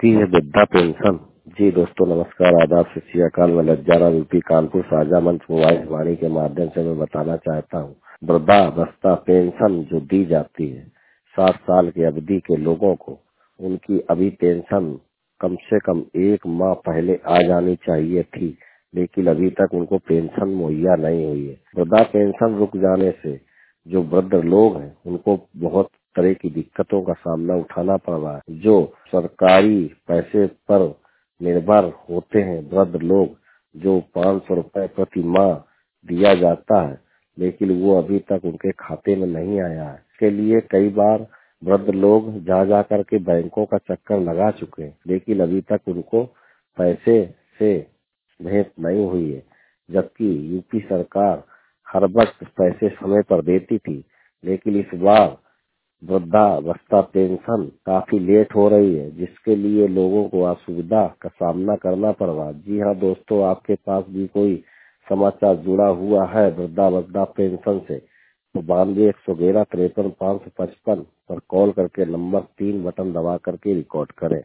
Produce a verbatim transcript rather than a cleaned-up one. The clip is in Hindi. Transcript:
आती है वृद्धा पेंशन। जी दोस्तों नमस्कार, आदाब, सत श्री अकाल। मैं लज्जारा यूपी कानपुर साझा मंच मोबाइल वाणी के माध्यम से मैं बताना चाहता हूँ, वृद्धावस्था पेंशन जो दी जाती है साठ साल की अवधि के लोगों को, उनकी अभी पेंशन कम से कम एक माह पहले आ जानी चाहिए थी, लेकिन अभी तक उनको पेंशन मुहैया नहीं हुई है। वृद्धा पेंशन रुक जाने से जो वृद्ध लोग हैं उनको बहुत तरह की दिक्कतों का सामना उठाना पड़ रहा है। जो सरकारी पैसे पर निर्भर होते हैं वृद्ध लोग, जो पाँच सौ रुपए प्रति माह दिया जाता है, लेकिन वो अभी तक उनके खाते में नहीं आया है। इसके लिए कई बार वृद्ध लोग जा जा करके बैंकों का चक्कर लगा चुके हैं, लेकिन अभी तक उनको पैसे से भेंट नहीं हुई है। जबकि यूपी सरकार हर वक्त पैसे समय पर देती थी, लेकिन इस बार वृद्धावस्था पेंशन काफी लेट हो रही है, जिसके लिए लोगों को असुविधा का सामना करना पड़ रहा है। जी हाँ दोस्तों, आपके पास भी कोई समाचार जुड़ा हुआ है वृद्धावस्था पेंशन से, तो बानवे एक सौ ग्यारह तिरपन पाँच सौ पचपन पर कॉल करके नंबर तीन बटन दबा करके रिकॉर्ड करें।